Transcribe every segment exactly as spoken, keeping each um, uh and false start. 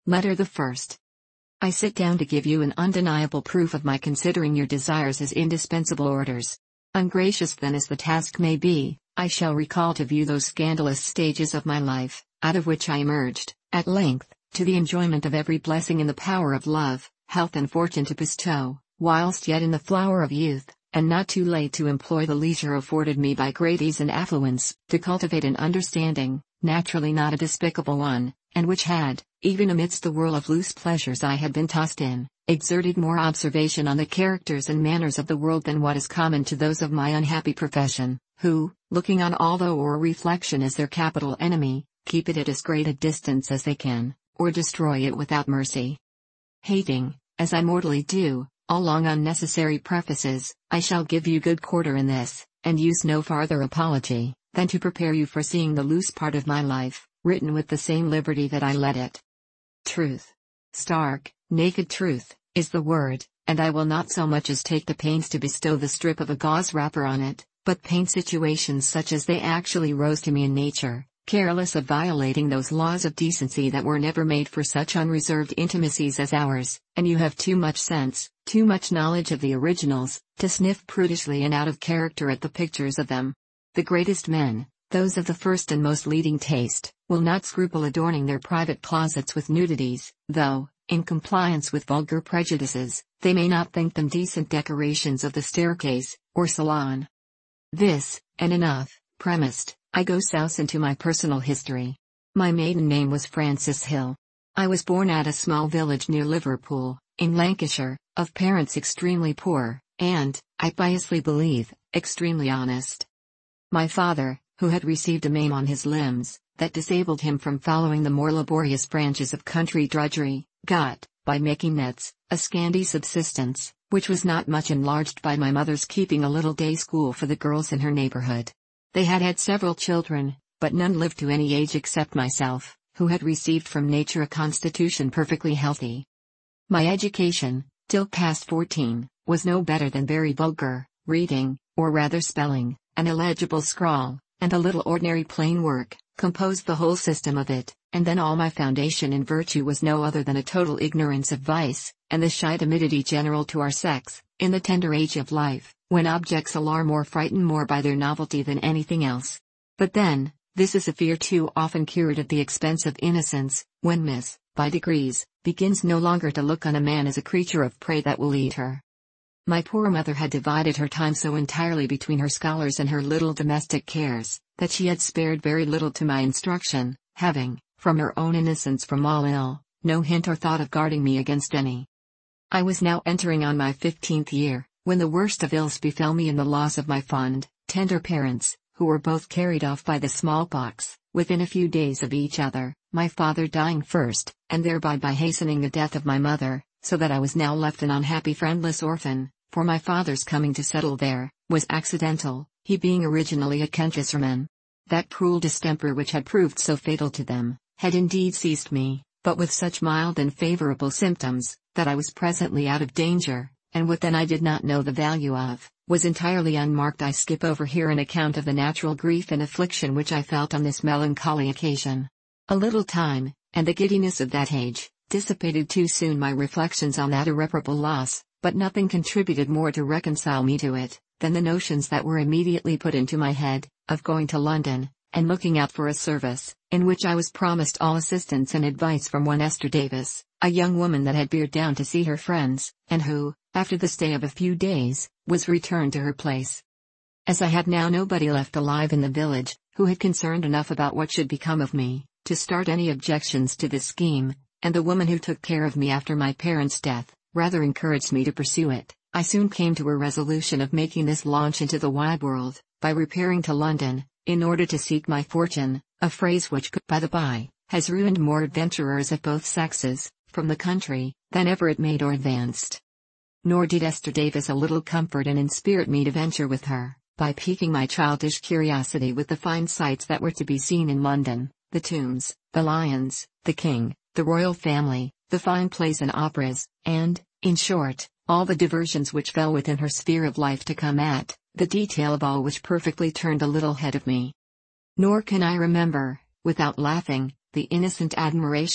Letter the first. I sit down to give you an undeniable proof of my considering your desires as indispensable orders. Ungracious then as the task may be, I shall recall to view those scandalous stages of my life, out of which I emerged, at length, to the enjoyment of every blessing in the power of love, health and fortune to bestow, whilst yet in the flower of youth, and not too late to employ the leisure afforded me by great ease and affluence, to cultivate an understanding, naturally not a despicable one, and which had, even amidst the whirl of loose pleasures I had been tossed in, exerted more observation on the characters and manners of the world than what is common to those of my unhappy profession, who, looking on all though or reflection as their capital enemy, keep it at as great a distance as they can, or destroy it without mercy. Hating, as I mortally do, all long unnecessary prefaces, I shall give you good quarter in this, and use no farther apology, than to prepare you for seeing the loose part of my life, written with the same liberty that I let it. Truth. Stark, naked truth, is the word, and I will not so much as take the pains to bestow the strip of a gauze wrapper on it, but paint situations such as they actually rose to me in nature, careless of violating those laws of decency that were never made for such unreserved intimacies as ours, and you have too much sense, too much knowledge of the originals, to sniff prudishly and out of character at the pictures of them. The greatest men, those of the first and most leading taste, will not scruple adorning their private closets with nudities, though, in compliance with vulgar prejudices, they may not think them decent decorations of the staircase, or salon. This, and enough, premised, I go souse into my personal history. My maiden name was Frances Hill. I was born at a small village near Liverpool, in Lancashire, of parents extremely poor, and, I piously believe, extremely honest. My father, who had received a maim on his limbs, that disabled him from following the more laborious branches of country drudgery, got, by making nets, a scanty subsistence, which was not much enlarged by my mother's keeping a little day school for the girls in her neighborhood. They had had several children, but none lived to any age except myself, who had received from nature a constitution perfectly healthy. My education, till past fourteen, was no better than very vulgar, reading, or rather spelling, an illegible scrawl, and a little ordinary plain work, composed the whole system of it, and then all my foundation in virtue was no other than a total ignorance of vice, and the shy timidity general to our sex, in the tender age of life, when objects alarm or frighten more by their novelty than anything else. But then, this is a fear too often cured at the expense of innocence, when miss, by degrees, begins no longer to look on a man as a creature of prey that will eat her. My poor mother had divided her time so entirely between her scholars and her little domestic cares, that she had spared very little to my instruction, having, from her own innocence from all ill, no hint or thought of guarding me against any. I was now entering on my fifteenth year, when the worst of ills befell me in the loss of my fond, tender parents, who were both carried off by the smallpox, within a few days of each other, my father dying first, and thereby by hastening the death of my mother, so that I was now left an unhappy friendless orphan, for my father's coming to settle there, was accidental, he being originally a Kentishire. That cruel distemper which had proved so fatal to them, had indeed seized me, but with such mild and favourable symptoms, that I was presently out of danger, and what then I did not know the value of, was entirely unmarked. I skip over here an account of the natural grief and affliction which I felt on this melancholy occasion. A little time, and the giddiness of that age, dissipated too soon my reflections on that irreparable loss, but nothing contributed more to reconcile me to it, than the notions that were immediately put into my head, of going to London, and looking out for a service, in which I was promised all assistance and advice from one Esther Davis, a young woman that had beered down to see her friends, and who, after the stay of a few days, was returned to her place. As I had now nobody left alive in the village, who had concerned enough about what should become of me, to start any objections to this scheme, and the woman who took care of me after my parents' death, rather encouraged me to pursue it, I soon came to a resolution of making this launch into the wide world, by repairing to London, in order to seek my fortune, a phrase which, by the by, has ruined more adventurers of both sexes, from the country, than ever it made or advanced. Nor did Esther Davis a little comfort and inspirit me to venture with her, by piquing my childish curiosity with the fine sights that were to be seen in London, the tombs, the lions, the king, the royal family, the fine plays and operas, and, in short, all the diversions which fell within her sphere of life to come at, the detail of all which perfectly turned a little head of me. Nor can I remember, without laughing, the innocent admiration,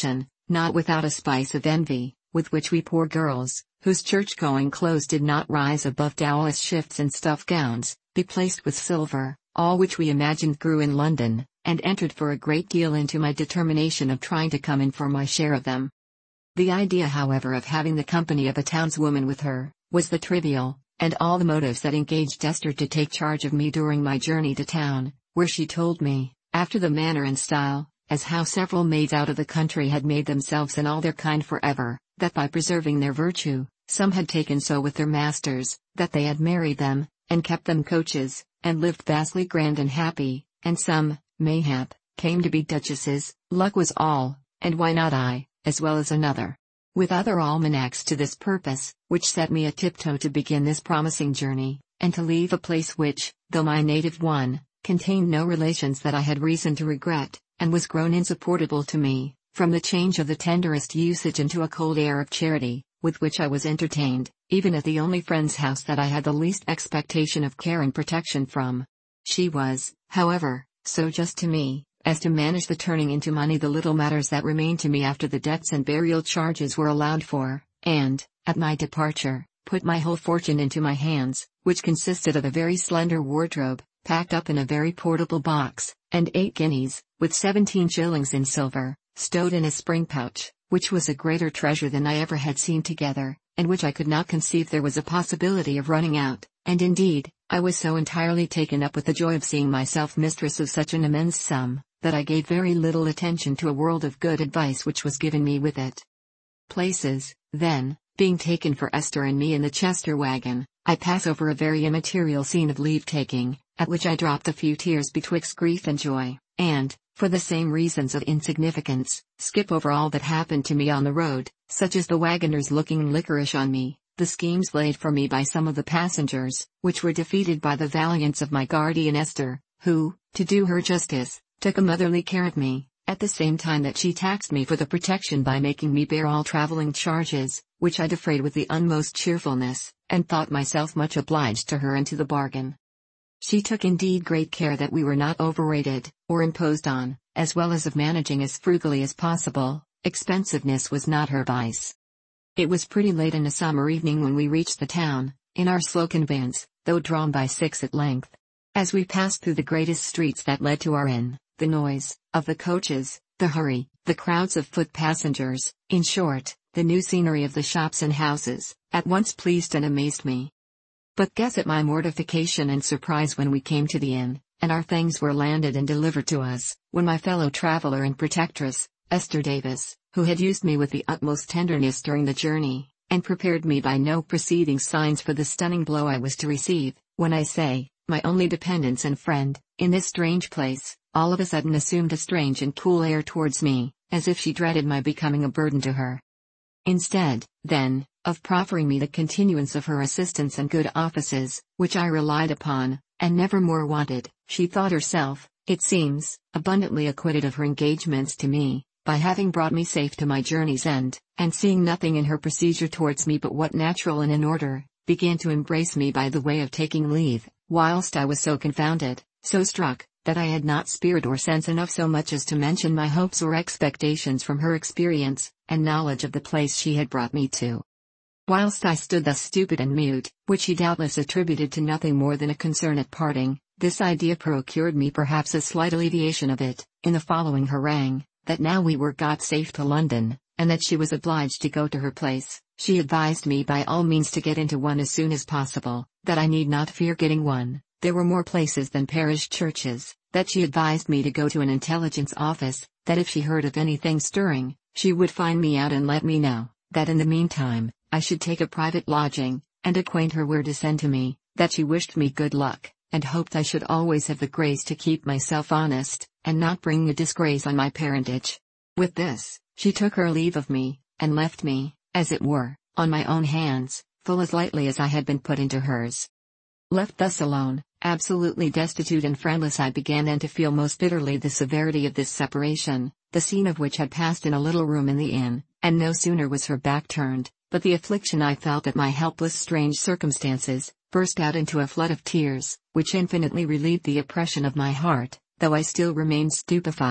not without a spice of envy, with which we poor girls, whose church-going clothes did not rise above dowelless shifts and stuff gowns, beplaced with silver, all which we imagined grew in London, and entered for a great deal into my determination of trying to come in for my share of them. The idea, however, of having the company of a townswoman with her, was the trivial, and all the motives that engaged Esther to take charge of me during my journey to town, where she told me, after the manner and style, as how several maids out of the country had made themselves and all their kind forever, that by preserving their virtue, some had taken so with their masters, that they had married them, and kept them coaches, and lived vastly grand and happy, and some, mayhap, came to be duchesses. Luck was all, and why not I, as well as another? With other almanacs to this purpose, which set me a tiptoe to begin this promising journey, and to leave a place which, though my native one, contained no relations that I had reason to regret, and was grown insupportable to me, from the change of the tenderest usage into a cold air of charity, with which I was entertained, even at the only friend's house that I had the least expectation of care and protection from. She was, however, so just to me, as to manage the turning into money the little matters that remained to me after the debts and burial charges were allowed for, and, at my departure, put my whole fortune into my hands, which consisted of a very slender wardrobe, packed up in a very portable box, and eight guineas, with seventeen shillings in silver, stowed in a spring pouch, which was a greater treasure than I ever had seen together, and which I could not conceive there was a possibility of running out, and indeed, I was so entirely taken up with the joy of seeing myself mistress of such an immense sum, that I gave very little attention to a world of good advice which was given me with it. Places, then, being taken for Esther and me in the Chester wagon, I pass over a very immaterial scene of leave-taking, at which I dropped a few tears betwixt grief and joy, and, for the same reasons of insignificance, skip over all that happened to me on the road, such as the wagoners looking liquorish on me, the schemes laid for me by some of the passengers, which were defeated by the valiance of my guardian Esther, who, to do her justice, took a motherly care of me, at the same time that she taxed me for the protection by making me bear all traveling charges, which I defrayed with the utmost cheerfulness, and thought myself much obliged to her into the bargain. She took indeed great care that we were not overrated, or imposed on, as well as of managing as frugally as possible. Expensiveness was not her vice. It was pretty late in a summer evening when we reached the town, in our slow conveyance, though drawn by six at length. As we passed through the greatest streets that led to our inn, the noise of the coaches, the hurry, the crowds of foot passengers, in short, the new scenery of the shops and houses, at once pleased and amazed me. But guess at my mortification and surprise when we came to the inn, and our things were landed and delivered to us, when my fellow traveler and protectress, Esther Davis, who had used me with the utmost tenderness during the journey, and prepared me by no preceding signs for the stunning blow I was to receive, when I say, my only dependence and friend, in this strange place, all of a sudden assumed a strange and cool air towards me, as if she dreaded my becoming a burden to her. Instead, then, of proffering me the continuance of her assistance and good offices, which I relied upon, and never more wanted, she thought herself, it seems, abundantly acquitted of her engagements to me, by having brought me safe to my journey's end, and seeing nothing in her procedure towards me but what natural and in order, began to embrace me by the way of taking leave, whilst I was so confounded, so struck, that I had not spirit or sense enough so much as to mention my hopes or expectations from her experience, and knowledge of the place she had brought me to. Whilst I stood thus stupid and mute, which she doubtless attributed to nothing more than a concern at parting, this idea procured me perhaps a slight alleviation of it, in the following harangue, that now we were got safe to London, and that she was obliged to go to her place, she advised me by all means to get into one as soon as possible, that I need not fear getting one, there were more places than parish churches, that she advised me to go to an intelligence office, that if she heard of anything stirring, she would find me out and let me know, that in the meantime, I should take a private lodging, and acquaint her where to send to me, that she wished me good luck, and hoped I should always have the grace to keep myself honest, and not bring a disgrace on my parentage. With this, she took her leave of me, and left me, as it were, on my own hands, full as lightly as I had been put into hers. Left thus alone, absolutely destitute and friendless, I began then to feel most bitterly the severity of this separation, the scene of which had passed in a little room in the inn, and no sooner was her back turned, but the affliction I felt at my helpless strange circumstances, burst out into a flood of tears, which infinitely relieved the oppression of my heart, though I still remained stupefied,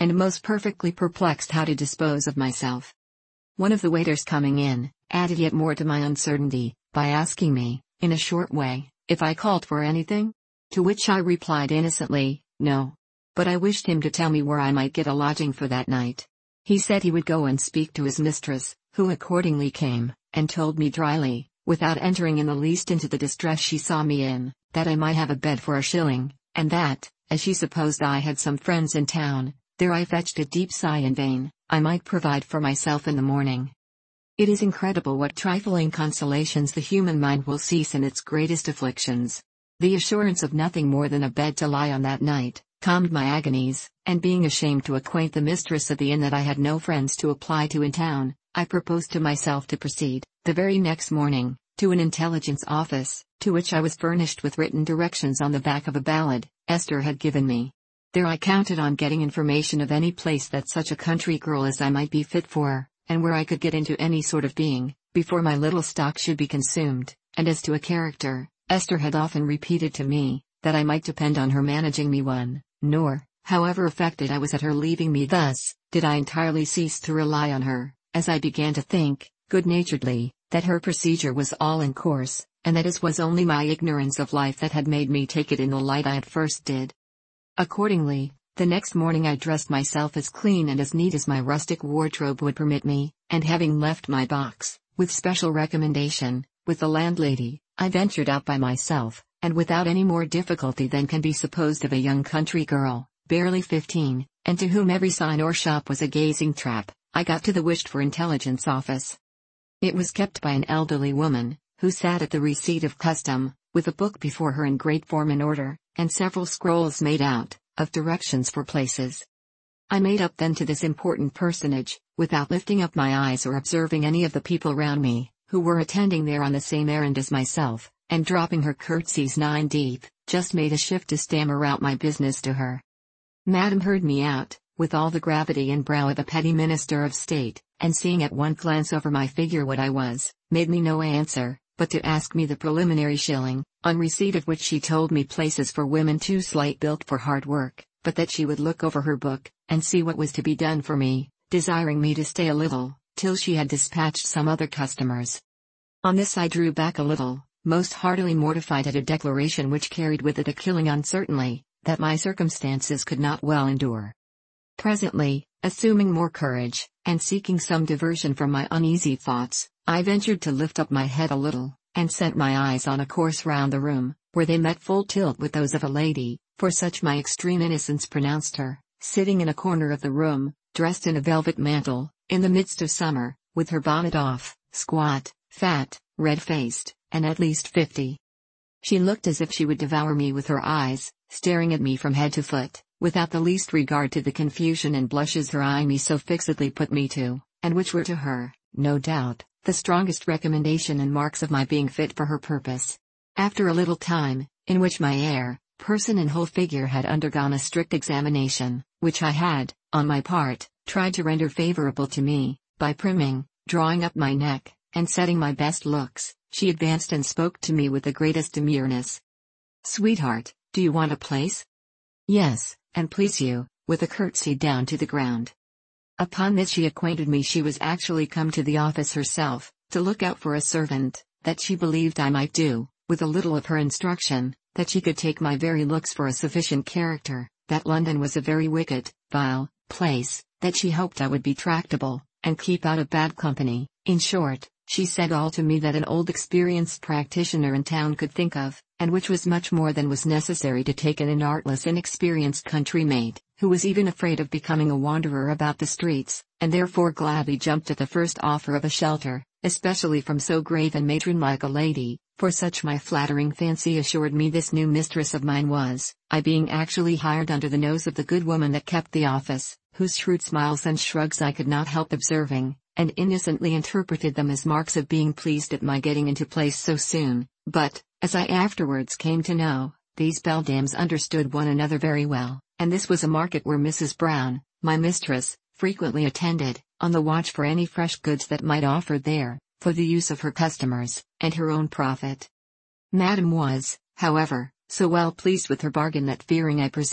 and most perfectly perplexed how to dispose of myself. One of the waiters coming in, added yet more to my uncertainty, by asking me, in a short way, if I called for anything? To which I replied innocently, no. But I wished him to tell me where I might get a lodging for that night. He said he would go and speak to his mistress, who accordingly came, and told me dryly, without entering in the least into the distress she saw me in, that I might have a bed for a shilling, and that, as she supposed I had some friends in town, there I fetched a deep sigh in vain, I might provide for myself in the morning. It is incredible what trifling consolations the human mind will cease in its greatest afflictions. The assurance of nothing more than a bed to lie on that night, calmed my agonies, and being ashamed to acquaint the mistress of the inn that I had no friends to apply to in town, I proposed to myself to proceed, the very next morning, to an intelligence office, to which I was furnished with written directions on the back of a ballad Esther had given me. There I counted on getting information of any place that such a country girl as I might be fit for, and where I could get into any sort of being, before my little stock should be consumed, and as to a character, Esther had often repeated to me, that I might depend on her managing me one, nor, however affected I was at her leaving me thus, did I entirely cease to rely on her, as I began to think, good-naturedly, that her procedure was all in course, and that it was only my ignorance of life that had made me take it in the light I at first did. Accordingly, the next morning I dressed myself as clean and as neat as my rustic wardrobe would permit me, and having left my box, with special recommendation, with the landlady, I ventured out by myself, and without any more difficulty than can be supposed of a young country girl, barely fifteen, and to whom every sign or shop was a gazing trap, I got to the wished-for intelligence office. It was kept by an elderly woman, who sat at the receipt of custom, with a book before her in great form and order, and several scrolls made out, of directions for places. I made up then to this important personage, without lifting up my eyes or observing any of the people round me, who were attending there on the same errand as myself, and dropping her curtsies nine deep, just made a shift to stammer out my business to her. Madam heard me out, with all the gravity and brow of a petty minister of state, and seeing at one glance over my figure what I was, made me no answer, but to ask me the preliminary shilling, on receipt of which she told me places for women too slight built for hard work, but that she would look over her book, and see what was to be done for me, desiring me to stay a little, till she had dispatched some other customers. On this I drew back a little, most heartily mortified at a declaration which carried with it a killing uncertainty, that my circumstances could not well endure. Presently, assuming more courage, and seeking some diversion from my uneasy thoughts, I ventured to lift up my head a little, and sent my eyes on a course round the room, where they met full tilt with those of a lady, for such my extreme innocence pronounced her, sitting in a corner of the room, dressed in a velvet mantle, in the midst of summer, with her bonnet off, squat, fat, red-faced, and at least fifty. She looked as if she would devour me with her eyes, staring at me from head to foot, without the least regard to the confusion and blushes her eye me so fixedly put me to, and which were to her, no doubt, the strongest recommendation and marks of my being fit for her purpose. After a little time, in which my air, person and whole figure had undergone a strict examination, which I had, on my part, tried to render favorable to me, by primming, drawing up my neck, and setting my best looks, she advanced and spoke to me with the greatest demureness. "Sweetheart, do you want a place?" "Yes, and please you," with a curtsy down to the ground. Upon this she acquainted me she was actually come to the office herself, to look out for a servant, that she believed I might do, with a little of her instruction, that she could take my very looks for a sufficient character, that London was a very wicked, vile, place, that she hoped I would be tractable, and keep out of bad company. In short, she said all to me that an old experienced practitioner in town could think of, and which was much more than was necessary to take in an artless inexperienced country maid, who was even afraid of becoming a wanderer about the streets, and therefore gladly jumped at the first offer of a shelter, especially from so grave and matron-like a lady, for such my flattering fancy assured me this new mistress of mine was, I being actually hired under the nose of the good woman that kept the office, whose shrewd smiles and shrugs I could not help observing, and innocently interpreted them as marks of being pleased at my getting into place so soon, but, as I afterwards came to know, these beldames understood one another very well, and this was a market where Missus Brown, my mistress, frequently attended, on the watch for any fresh goods that might offer there, for the use of her customers, and her own profit. Madam was, however, so well pleased with her bargain that fearing I presume,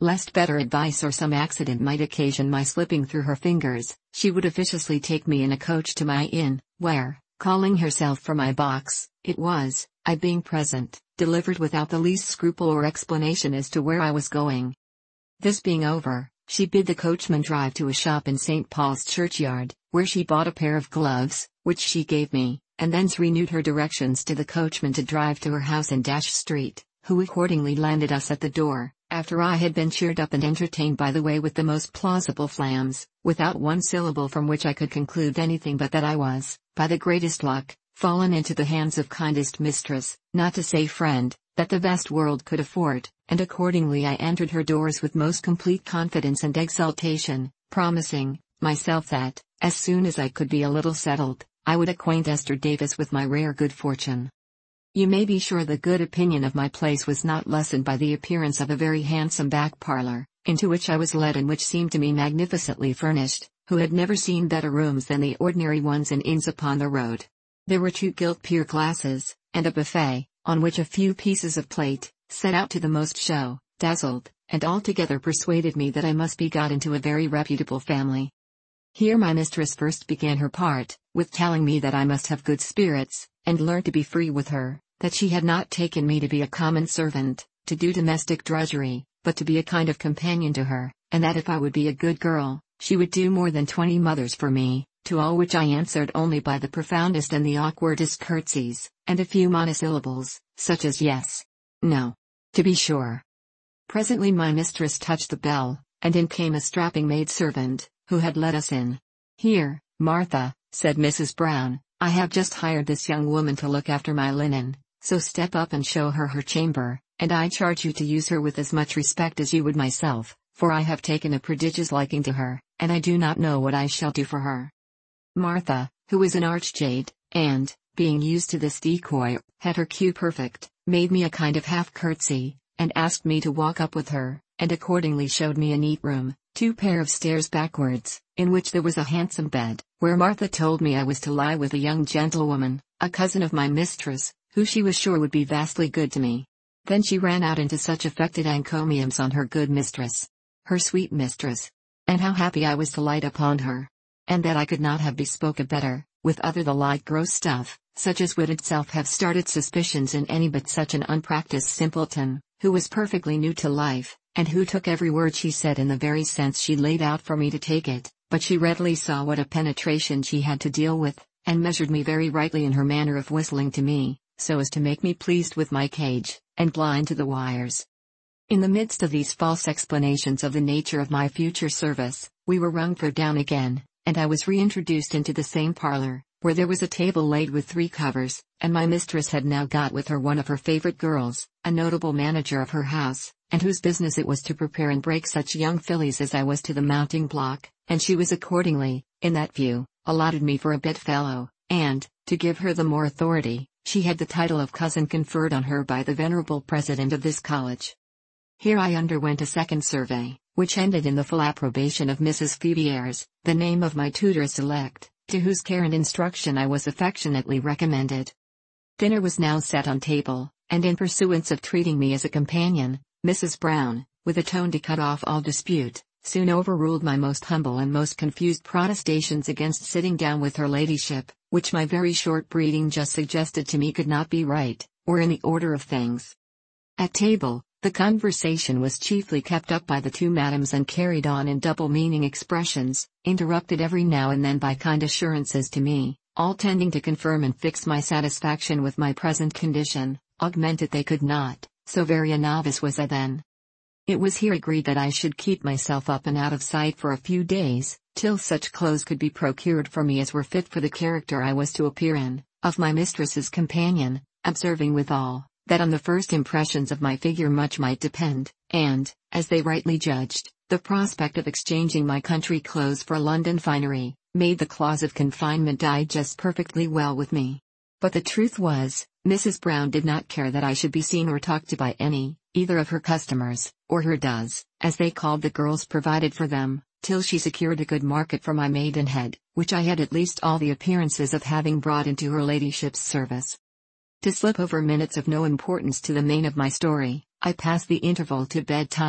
lest better advice or some accident might occasion my slipping through her fingers, she would officiously take me in a coach to my inn, where, calling herself for my box, it was, I being present, delivered without the least scruple or explanation as to where I was going. This being over, she bid the coachman drive to a shop in Saint Paul's Churchyard, where she bought a pair of gloves, which she gave me, and thence renewed her directions to the coachman to drive to her house in Dash Street, who accordingly landed us at the door, after I had been cheered up and entertained by the way with the most plausible flams, without one syllable from which I could conclude anything but that I was, by the greatest luck, fallen into the hands of kindest mistress, not to say friend, that the vast world could afford, and accordingly I entered her doors with most complete confidence and exultation, promising myself that, as soon as I could be a little settled, I would acquaint Esther Davis with my rare good fortune. You may be sure the good opinion of my place was not lessened by the appearance of a very handsome back parlor, into which I was led and which seemed to me magnificently furnished, who had never seen better rooms than the ordinary ones in inns upon the road. There were two gilt pier glasses, and a buffet, on which a few pieces of plate, set out to the most show, dazzled, and altogether persuaded me that I must be got into a very reputable family. Here my mistress first began her part, with telling me that I must have good spirits, and learn to be free with her, that she had not taken me to be a common servant, to do domestic drudgery, but to be a kind of companion to her, and that if I would be a good girl, she would do more than twenty mothers for me, to all which I answered only by the profoundest and the awkwardest curtsies, and a few monosyllables, such as yes, no, to be sure. Presently my mistress touched the bell, and in came a strapping maidservant, who had let us in. Here, Martha, said Missus Brown, I have just hired this young woman to look after my linen, so step up and show her her chamber, and I charge you to use her with as much respect as you would myself, for I have taken a prodigious liking to her, and I do not know what I shall do for her. Martha, who was an arch jade, and, being used to this decoy, had her cue perfect, made me a kind of half curtsy, and asked me to walk up with her, and accordingly showed me a neat room, two pair of stairs backwards, in which there was a handsome bed, where Martha told me I was to lie with a young gentlewoman, a cousin of my mistress, who she was sure would be vastly good to me. Then she ran out into such affected encomiums on her good mistress, her sweet mistress, and how happy I was to light upon her, and that I could not have bespoke a better, with other the like gross stuff, such as would itself have started suspicions in any but such an unpractised simpleton, who was perfectly new to life, and who took every word she said in the very sense she laid out for me to take it, but she readily saw what a penetration she had to deal with, and measured me very rightly in her manner of whistling to me, so as to make me pleased with my cage, and blind to the wires. In the midst of these false explanations of the nature of my future service, we were rung for down again, and I was reintroduced into the same parlor, where there was a table laid with three covers, and my mistress had now got with her one of her favorite girls, a notable manager of her house, and whose business it was to prepare and break such young fillies as I was to the mounting block, and she was accordingly, in that view, allotted me for a bedfellow, and, to give her the more authority, she had the title of cousin conferred on her by the venerable president of this college. Here I underwent a second survey, which ended in the full approbation of Missus Phoebe Ayres, the name of my tutoress elect, to whose care and instruction I was affectionately recommended. Dinner was now set on table, and in pursuance of treating me as a companion, Missus Brown, with a tone to cut off all dispute, soon overruled my most humble and most confused protestations against sitting down with her ladyship, which my very short breeding just suggested to me could not be right, or in the order of things. At table, the conversation was chiefly kept up by the two madams and carried on in double-meaning expressions, interrupted every now and then by kind assurances to me, all tending to confirm and fix my satisfaction with my present condition, augment it they could not, so very a novice was I then. It was here agreed that I should keep myself up and out of sight for a few days, till such clothes could be procured for me as were fit for the character I was to appear in, of my mistress's companion, observing withal, that on the first impressions of my figure much might depend, and, as they rightly judged, the prospect of exchanging my country clothes for London finery, made the clause of confinement digest perfectly well with me. But the truth was, Missus Brown did not care that I should be seen or talked to by any, either of her customers, or her does, as they called the girls provided for them, till she secured a good market for my maidenhead, which I had at least all the appearances of having brought into her ladyship's service. To slip over minutes of no importance to the main of my story, I passed the interval to bedtime,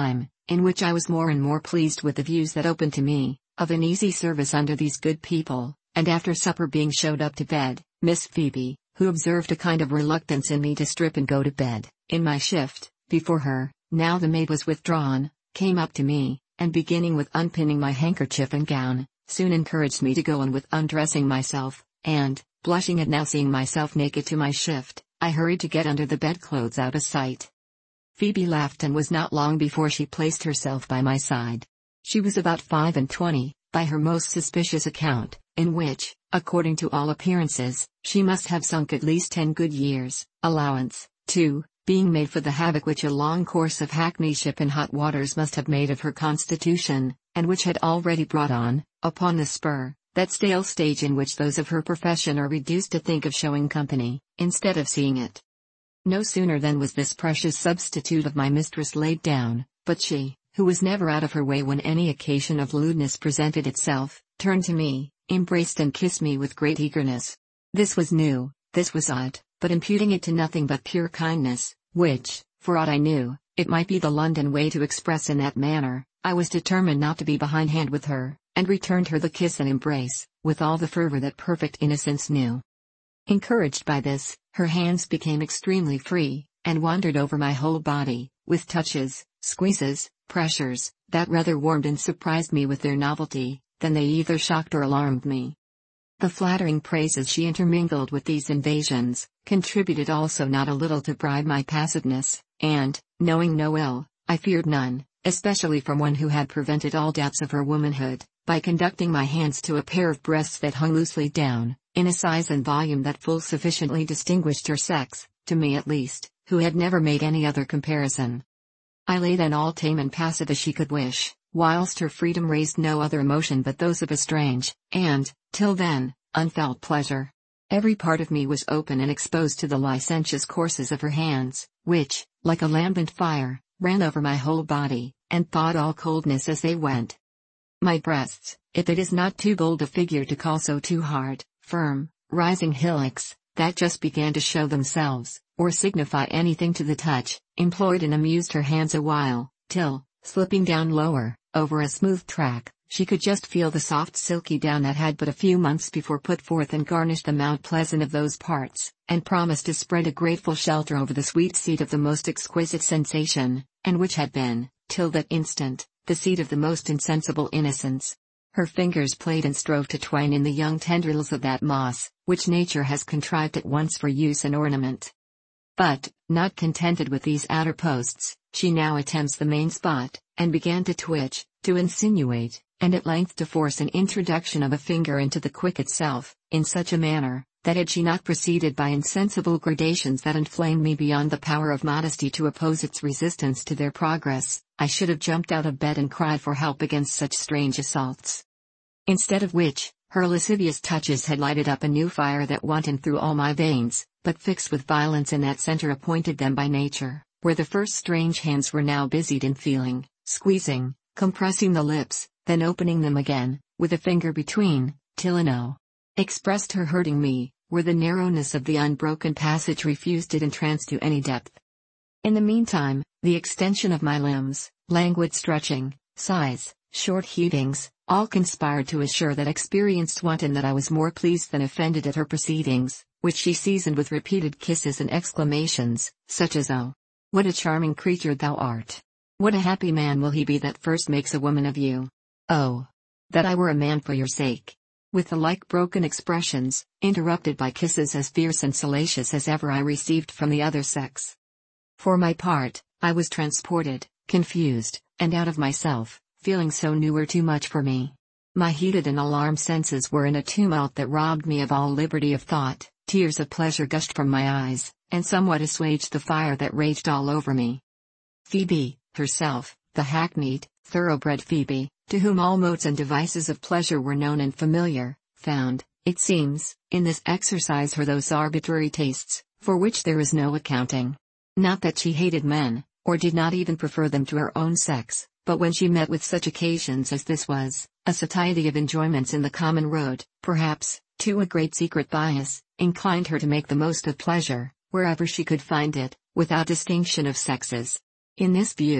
in which I was more and more pleased with the views that opened to me, of an easy service under these good people, and after supper being showed up to bed, Miss Phoebe, who observed a kind of reluctance in me to strip and go to bed, in my shift, before her, now the maid was withdrawn, came up to me, and beginning with unpinning my handkerchief and gown, soon encouraged me to go on with undressing myself, and, blushing at now seeing myself naked to my shift, I hurried to get under the bedclothes out of sight. Phoebe laughed and was not long before she placed herself by my side. She was about five and twenty, by her most suspicious account, in which, according to all appearances, she must have sunk at least ten good years, allowance, too, being made for the havoc which a long course of hackneyship in hot waters must have made of her constitution, and which had already brought on, upon the spur, that stale stage in which those of her profession are reduced to think of showing company, instead of seeing it. No sooner then was this precious substitute of my mistress laid down, but she, who was never out of her way when any occasion of lewdness presented itself, turned to me, embraced and kissed me with great eagerness. This was new, this was odd, but imputing it to nothing but pure kindness, which, for aught I knew, it might be the London way to express in that manner, I was determined not to be behindhand with her, and returned her the kiss and embrace, with all the fervor that perfect innocence knew. Encouraged by this, her hands became extremely free, and wandered over my whole body, with touches, squeezes, pressures, that rather warmed and surprised me with their novelty, than they either shocked or alarmed me. The flattering praises she intermingled with these invasions, contributed also not a little to bribe my passiveness, and, knowing no ill, I feared none, especially from one who had prevented all doubts of her womanhood, by conducting my hands to a pair of breasts that hung loosely down, in a size and volume that full sufficiently distinguished her sex, to me at least, who had never made any other comparison. I lay then all tame and passive as she could wish, whilst her freedom raised no other emotion but those of a strange, and, till then, unfelt pleasure. Every part of me was open and exposed to the licentious courses of her hands, which, like a lambent fire, ran over my whole body, and thawed all coldness as they went. My breasts, if it is not too bold a figure to call so too hard, firm, rising hillocks, that just began to show themselves, or signify anything to the touch, employed and amused her hands a while, till, slipping down lower, over a smooth track, she could just feel the soft silky down that had but a few months before put forth and garnished the Mount Pleasant of those parts, and promised to spread a grateful shelter over the sweet seat of the most exquisite sensation, and which had been, till that instant, the seat of the most insensible innocence. Her fingers played and strove to twine in the young tendrils of that moss, which nature has contrived at once for use and ornament. But, not contented with these outer posts, she now attempts the main spot, and began to twitch, to insinuate, and at length to force an introduction of a finger into the quick itself, in such a manner, that had she not proceeded by insensible gradations that inflamed me beyond the power of modesty to oppose its resistance to their progress, I should have jumped out of bed and cried for help against such strange assaults. Instead of which, her lascivious touches had lighted up a new fire that wantoned through all my veins, but fixed with violence in that center appointed them by nature, where the first strange hands were now busied in feeling, squeezing, compressing the lips, then opening them again, with a finger between, till a no expressed her hurting me, where the narrowness of the unbroken passage refused it entrance to any depth. In the meantime, the extension of my limbs, languid stretching, sighs, short heavings, all conspired to assure that experienced wanton that I was more pleased than offended at her proceedings, which she seasoned with repeated kisses and exclamations, such as "Oh, what a charming creature thou art! What a happy man will he be that first makes a woman of you! Oh, that I were a man for your sake!" with the like broken expressions, interrupted by kisses as fierce and salacious as ever I received from the other sex. For my part, I was transported, confused, and out of myself, feeling so new were too much for me. My heated and alarmed senses were in a tumult that robbed me of all liberty of thought, tears of pleasure gushed from my eyes, and somewhat assuaged the fire that raged all over me. Phoebe, herself, the hackneyed, thoroughbred Phoebe, to whom all modes and devices of pleasure were known and familiar, found, it seems, in this exercise her those arbitrary tastes, for which there is no accounting. Not that she hated men, or did not even prefer them to her own sex, but when she met with such occasions as this was, a satiety of enjoyments in the common road, perhaps, to a great secret bias, inclined her to make the most of pleasure, wherever she could find it, without distinction of sexes. In this view,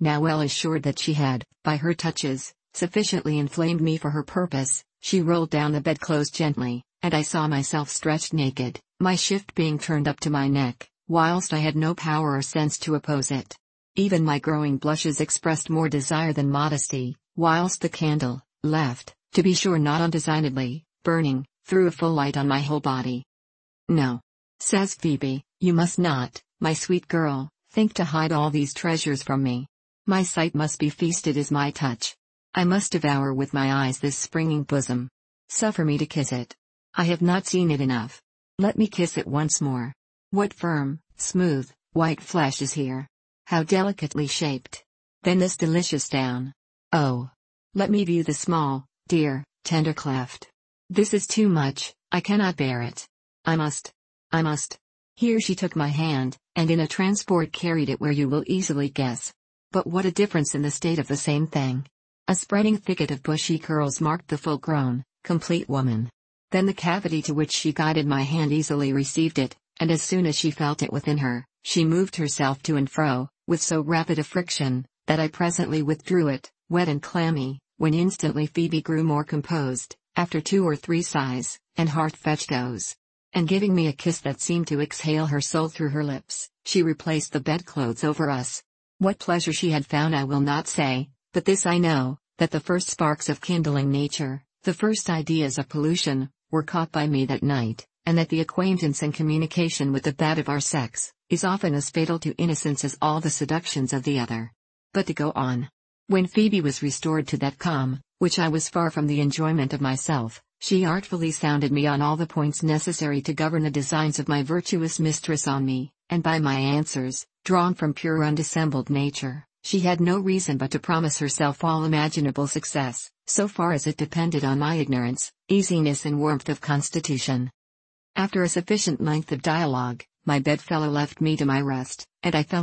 Now well assured that she had, by her touches, sufficiently inflamed me for her purpose, she rolled down the bedclothes gently, and I saw myself stretched naked, my shift being turned up to my neck, whilst I had no power or sense to oppose it. Even my growing blushes expressed more desire than modesty, whilst the candle, left, to be sure not undesignedly, burning, threw a full light on my whole body. "No," says Phoebe, "you must not, my sweet girl, think to hide all these treasures from me. My sight must be feasted as my touch. I must devour with my eyes this springing bosom. Suffer me to kiss it. I have not seen it enough. Let me kiss it once more. What firm, smooth, white flesh is here! How delicately shaped! Then this delicious down! Oh! Let me view the small, dear, tender cleft. This is too much, I cannot bear it. I must. I must." Here she took my hand, and in a transport carried it where you will easily guess. But what a difference in the state of the same thing! A spreading thicket of bushy curls marked the full-grown, complete woman. Then the cavity to which she guided my hand easily received it, and as soon as she felt it within her, she moved herself to and fro, with so rapid a friction, that I presently withdrew it, wet and clammy, when instantly Phoebe grew more composed, after two or three sighs, and heart-fetched oaths. And giving me a kiss that seemed to exhale her soul through her lips, she replaced the bedclothes over us. What pleasure she had found I will not say, but this I know, that the first sparks of kindling nature, the first ideas of pollution, were caught by me that night, and that the acquaintance and communication with the bad of our sex, is often as fatal to innocence as all the seductions of the other. But to go on. When Phoebe was restored to that calm, which I was far from the enjoyment of myself, she artfully sounded me on all the points necessary to govern the designs of my virtuous mistress on me, and by my answers, drawn from pure undissembled nature, she had no reason but to promise herself all imaginable success, so far as it depended on my ignorance, easiness and warmth of constitution. After a sufficient length of dialogue, my bedfellow left me to my rest, and I fell